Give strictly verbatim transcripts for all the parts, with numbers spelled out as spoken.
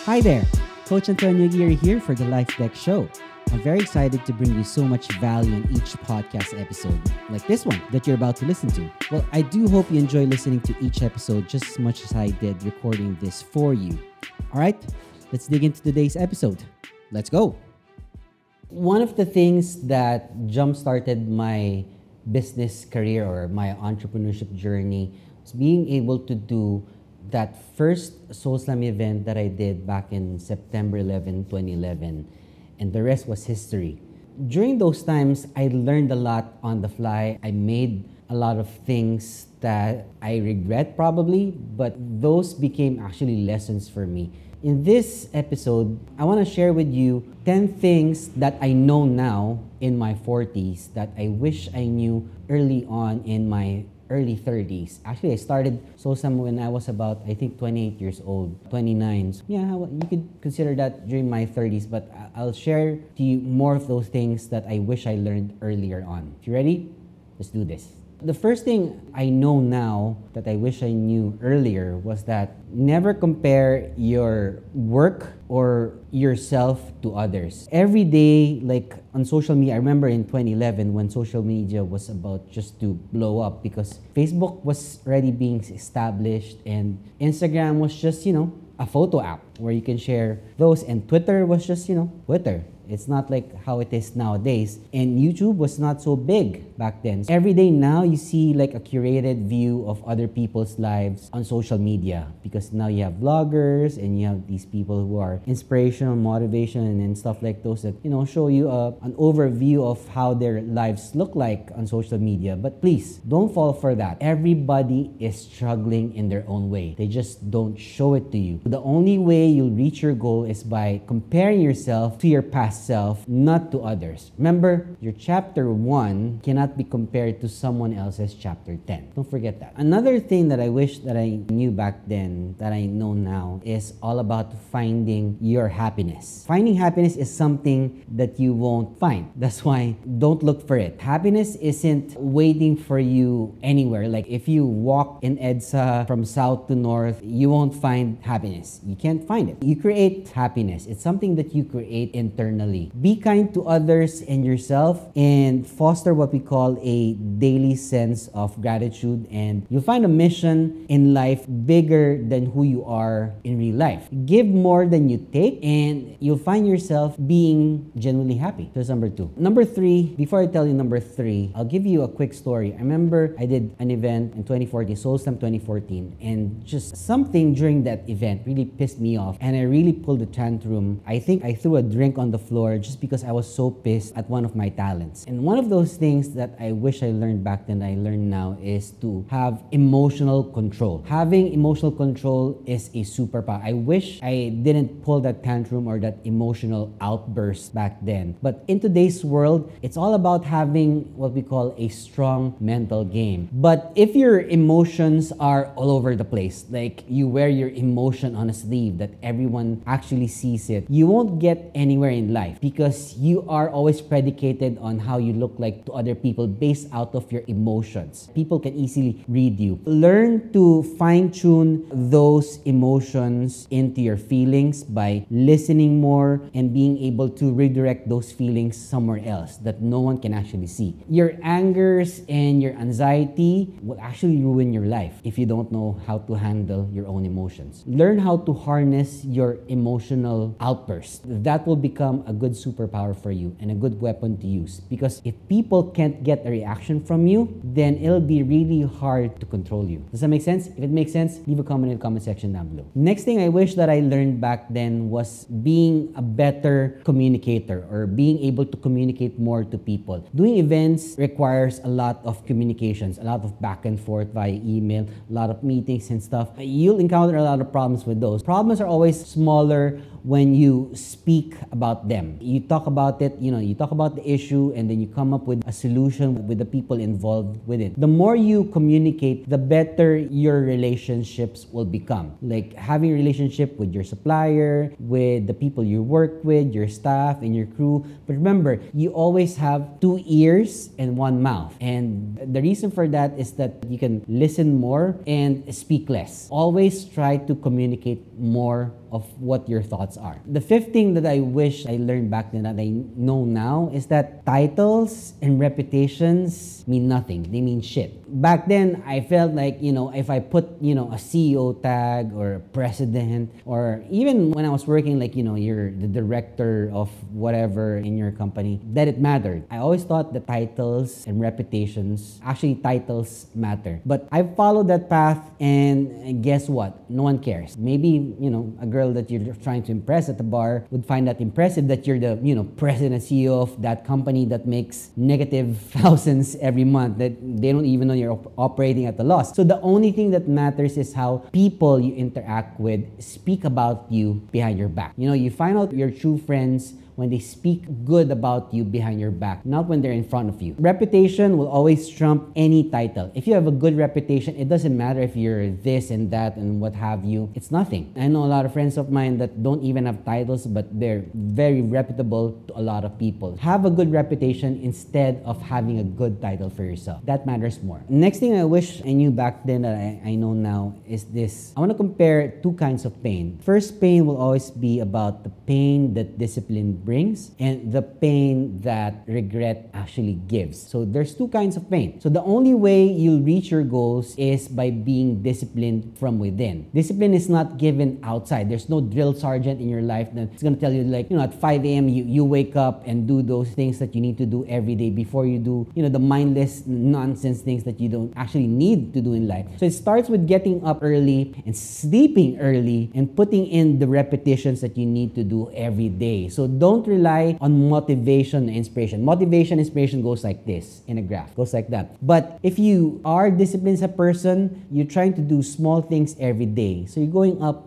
Hi there, Coach Antonio Geary here for the Life Deck Show. I'm very excited to bring you so much value in each podcast episode, like this one that you're about to listen to. Well, I do hope you enjoy listening to each episode just as much as I did recording this for you. All right, let's dig into today's episode. Let's go. One of the things that jump-started my business career or my entrepreneurship journey was being able to do that first Soul Slam event that I did back in September eleventh, twenty eleven, and the rest was history. During those times, I learned a lot on the fly. I made a lot of things that I regret probably, but those became actually lessons for me. In this episode, I want to share with you ten things that I know now in my forties that I wish I knew early on in my early thirties. Actually, I started Soul Slam when I was about, I think, twenty-eight years old, twenty-nine. So yeah, you could consider that during my thirties, but I'll share to you more of those things that I wish I learned earlier on. If you're ready, let's do this. The first thing I know now that I wish I knew earlier was that never compare your work or yourself to others. Every day, like on social media, I remember in twenty eleven when social media was about just to blow up because Facebook was already being established and Instagram was just, you know, a photo app where you can share those, and Twitter was just, you know, Twitter. It's not like how it is nowadays. And YouTube was not so big back then. Every day now, you see like a curated view of other people's lives on social media because now you have vloggers and you have these people who are inspirational, motivation, and stuff like those that, you know, show you a, an overview of how their lives look like on social media. But please, don't fall for that. Everybody is struggling in their own way. They just don't show it to you. The only way you'll reach your goal is by comparing yourself to your past self, not to others. Remember, your chapter one cannot be compared to someone else's chapter ten. Don't forget that. Another thing that I wish that I knew back then that I know now is all about finding your happiness. Finding happiness is something that you won't find. That's why don't look for it. Happiness isn't waiting for you anywhere. Like if you walk in EDSA from south to north, you won't find happiness. You can't find it. You create happiness. It's something that you create internally. Be kind to others and yourself and foster what we call a daily sense of gratitude, and you'll find a mission in life bigger than who you are in real life. Give more than you take and you'll find yourself being genuinely happy. That's number two. Number three, before I tell you number three, I'll give you a quick story. I remember I did an event in twenty fourteen, Soul Slam twenty fourteen, and just something during that event really pissed me off and I really pulled a tantrum. I think I threw a drink on the floor just because I was so pissed at one of my talents. And one of those things that I wish I learned back then, I learned now, is to have emotional control. Having emotional control is a superpower. I wish I didn't pull that tantrum or that emotional outburst back then. But in today's world, it's all about having what we call a strong mental game. But if your emotions are all over the place, like you wear your emotion on a sleeve that everyone actually sees it, you won't get anywhere in life because you are always predicated on how you look like to other people based out of your emotions. People can easily read you. Learn to fine-tune those emotions into your feelings by listening more and being able to redirect those feelings somewhere else that no one can actually see. Your angers and your anxiety will actually ruin your life if you don't know how to handle your own emotions. Learn how to harness your emotional outbursts. That will become a good superpower for you and a good weapon to use, because if people can't get a reaction from you, then it'll be really hard to control you. Does that make sense? If it makes sense, leave a comment in the comment section down below. Next thing I wish that I learned back then was being a better communicator or being able to communicate more to people. Doing events requires a lot of communications, a lot of back and forth via email, a lot of meetings and stuff. You'll encounter a lot of problems with those. Problems are always smaller when you speak about them. You talk about it, you know, you talk about the issue and then you come up with a solution with the people involved with it. The more you communicate, the better your relationships will become. Like having a relationship with your supplier, with the people you work with, your staff and your crew. But remember, you always have two ears and one mouth. And the reason for that is that you can listen more and speak less. Always try to communicate more of what your thoughts are. The fifth thing that I wish I learned back then that I know now is that titles and reputations mean nothing. They mean shit. Back then, I felt like, you know, if I put, you know, a C E O tag or a president, or even when I was working, like, you know, you're the director of whatever in your company, that it mattered. I always thought that titles and reputations, actually titles matter. But I followed that path, and guess what? No one cares. Maybe, you know, a girl that you're trying to impress at the bar would find that impressive that you're the, you know, president and C E O of that company that makes negative thousands every month, that they don't even know you're op- operating at a loss. So the only thing that matters is how people you interact with speak about you behind your back. You know, you find out your true friends when they speak good about you behind your back, not when they're in front of you. Reputation will always trump any title. If you have a good reputation, it doesn't matter if you're this and that and what have you. It's nothing. I know a lot of friends of mine that don't even have titles, but they're very reputable to a lot of people. Have a good reputation instead of having a good title for yourself. That matters more. Next thing I wish I knew back then that I, I know now is this. I want to compare two kinds of pain. First pain will always be about the pain that discipline brings and the pain that regret actually gives. So there's two kinds of pain. So the only way you'll reach your goals is by being disciplined from within. Discipline is not given outside. There's no drill sergeant in your life that's going to tell you, like, you know, at five a.m. You, you wake up and do those things that you need to do every day before you do, you know, the mindless nonsense things that you don't actually need to do in life. So it starts with getting up early and sleeping early and putting in the repetitions that you need to do every day. So don't Don't rely on motivation and inspiration. Motivation and inspiration goes like this in a graph, goes like that. But if you are disciplined as a person, you're trying to do small things every day. So you're going up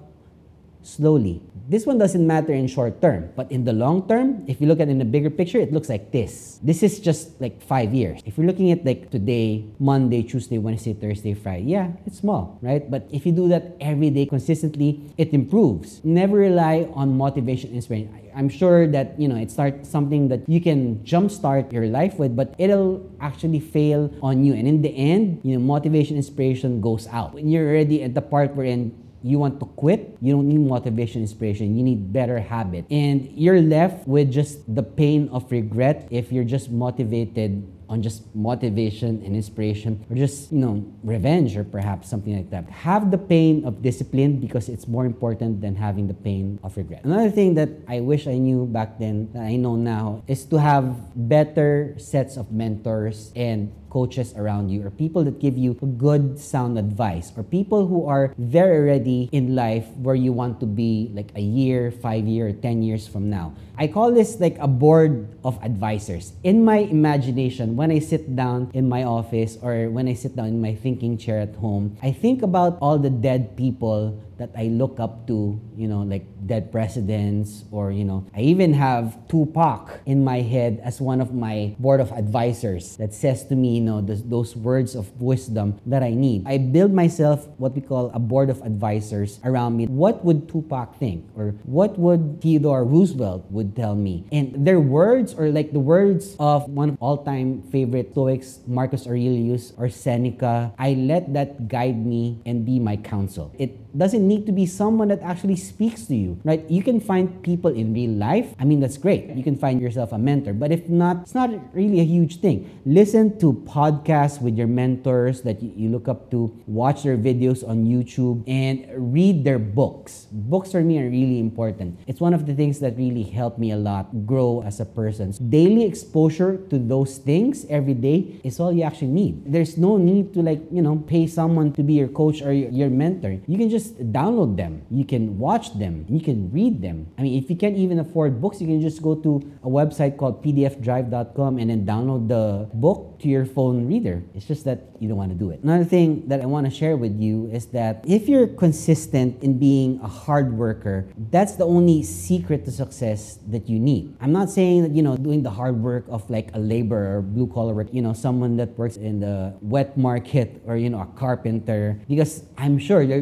slowly. This one doesn't matter in short term, but in the long term, if you look at it in the bigger picture, it looks like this. This is just like five years. If you're looking at like today, Monday, Tuesday, Wednesday, Thursday, Friday, yeah, it's small, right? But if you do that every day consistently, it improves. Never rely on motivation and inspiration. I'm sure that, you know, it starts something that you can jumpstart your life with, but it'll actually fail on you. And in the end, you know, motivation, inspiration goes out. When you're already at the part wherein you want to quit, you don't need motivation, inspiration. You need better habit. And you're left with just the pain of regret if you're just motivated on just motivation and inspiration, or just, you know, revenge, or perhaps something like that. Have the pain of discipline because it's more important than having the pain of regret. Another thing that I wish I knew back then that I know now is to have better sets of mentors and coaches around you, or people that give you good sound advice, or people who are there already in life where you want to be like a year, five year, ten years from now. I call this like a board of advisors. In my imagination, when I sit down in my office or when I sit down in my thinking chair at home, I think about all the dead people that I look up to, you know, like dead presidents, or, you know, I even have Tupac in my head as one of my board of advisors that says to me, you know, those, those words of wisdom that I need. I build myself what we call a board of advisors around me. What would Tupac think? Or what would Theodore Roosevelt would tell me? And their words, or like the words of one of all-time favorite Stoics, Marcus Aurelius or Seneca, I let that guide me and be my counsel. It doesn't need to be someone that actually speaks to you, right? You can find people in real life. I mean, that's great. You can find yourself a mentor. But if not, it's not really a huge thing. Listen to podcasts with your mentors that you, you look up to. Watch their videos on YouTube and read their books. Books for me are really important. It's one of the things that really helped me a lot grow as a person. Daily exposure to those things every day is all you actually need. There's no need to, like, you know, pay someone to be your coach or your, your mentor. You can just download them. You can watch them. You can read them. I mean, if you can't even afford books, you can just go to a website called p d f drive dot com and then download the book to your phone reader. It's just that you don't want to do it. Another thing that I want to share with you is that if you're consistent in being a hard worker, that's the only secret to success that you need. I'm not saying that, you know, doing the hard work of like a laborer or blue collar work, you know, someone that works in the wet market, or, you know, a carpenter, because I'm sure they're doing hard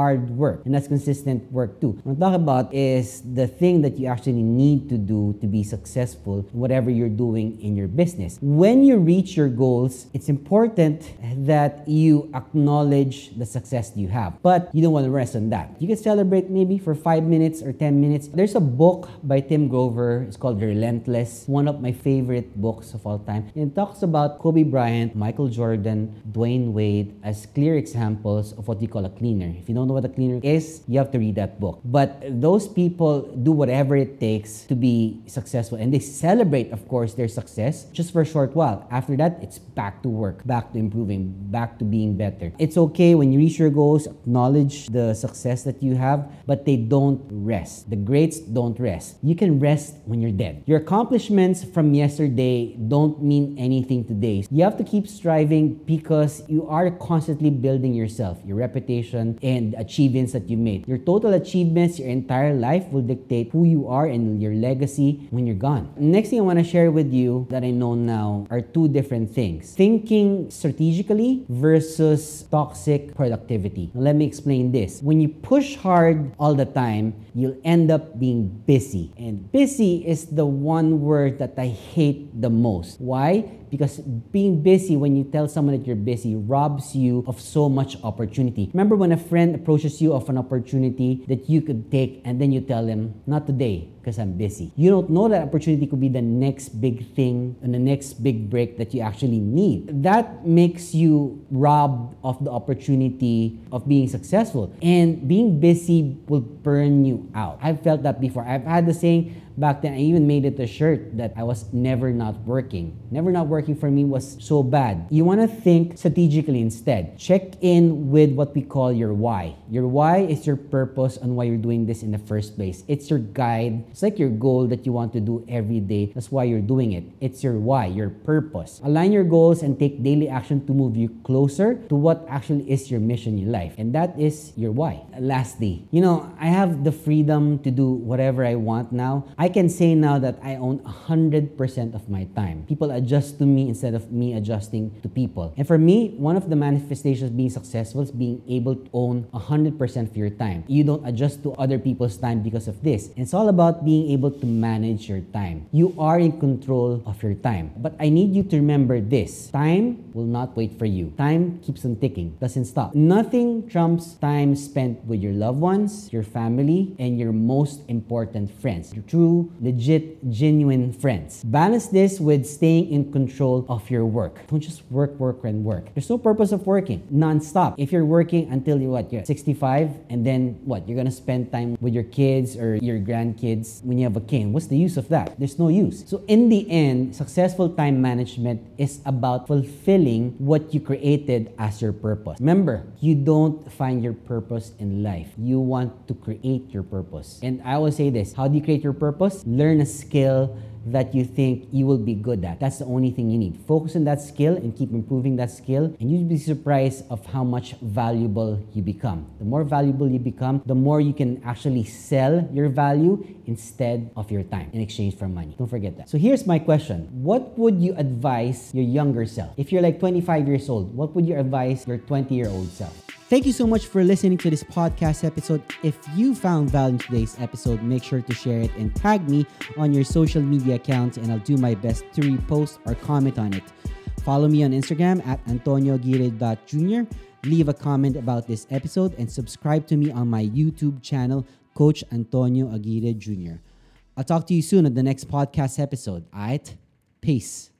hard work, and that's consistent work too. What I'm talking about is the thing that you actually need to do to be successful in whatever you're doing in your business. When you reach your goals, it's important that you acknowledge the success you have, but you don't want to rest on that. You can celebrate maybe for five minutes or ten minutes. There's a book by Tim Grover. It's called Relentless, one of my favorite books of all time. And it talks about Kobe Bryant, Michael Jordan, Dwayne Wade as clear examples of what you call a cleaner. If you don't know what a cleaner is, you have to read that book. But those people do whatever it takes to be successful, and they celebrate, of course, their success just for a short while. After that, it's back to work, back to improving, back to being better. It's okay when you reach your goals, acknowledge the success that you have, but they don't rest. The greats don't rest. You can rest when you're dead. Your accomplishments from yesterday don't mean anything today. You have to keep striving because you are constantly building yourself, your reputation, and achievements that you made. Your total achievements, your entire life will dictate who you are and your legacy when you're gone. Next thing I want to share with you that I know now are two different things. Thinking strategically versus toxic productivity. Now, let me explain this. When you push hard all the time, you'll end up being busy. And busy is the one word that I hate the most. Why? Because being busy, when you tell someone that you're busy, robs you of so much opportunity. Remember when a friend approaches you of an opportunity that you could take and then you tell them, not today, because I'm busy. You don't know that opportunity could be the next big thing and the next big break that you actually need. That makes you robbed of the opportunity of being successful. And being busy will burn you out. I've felt that before. I've had the saying, back then, I even made it a shirt that I was never not working. Never not working for me was so bad. You want to think strategically instead. Check in with what we call your why. Your why is your purpose on why you're doing this in the first place. It's your guide. It's like your goal that you want to do every day. That's why you're doing it. It's your why, your purpose. Align your goals and take daily action to move you closer to what actually is your mission in life. And that is your why. Lastly, you know, I have the freedom to do whatever I want now. I can say now that I own one hundred percent of my time. People adjust to me instead of me adjusting to people. And for me, one of the manifestations of being successful is being able to own one hundred percent of your time. You don't adjust to other people's time because of this. And it's all about being able to manage your time. You are in control of your time. But I need you to remember this. Time will not wait for you. Time keeps on ticking, doesn't stop. Nothing trumps time spent with your loved ones, your family, and your most important friends. Your true legit, genuine friends. Balance this with staying in control of your work. Don't just work, work, and work. There's no purpose of working non-stop. If you're working until you're what, you're sixty-five, and then what, you're gonna spend time with your kids or your grandkids when you have a kid. What's the use of that? There's no use. So in the end, successful time management is about fulfilling what you created as your purpose. Remember, you don't find your purpose in life. You want to create your purpose. And I always say this, how do you create your purpose? Learn a skill that you think you will be good at. That's the only thing you need. Focus on that skill and keep improving that skill, and you'll be surprised of how much valuable you become. The more valuable you become, the more you can actually sell your value instead of your time in exchange for money. Don't forget that. So here's my question. What would you advise your younger self? If you're like twenty-five years old, what would you advise your twenty-year-old self? Thank you so much for listening to this podcast episode. If you found value in today's episode, make sure to share it and tag me on your social media accounts, and I'll do my best to repost or comment on it. Follow me on Instagram at antonio aguirre dot junior. Leave a comment about this episode and subscribe to me on my YouTube channel, Coach Antonio Aguirre Junior I'll talk to you soon on the next podcast episode. All right? Peace.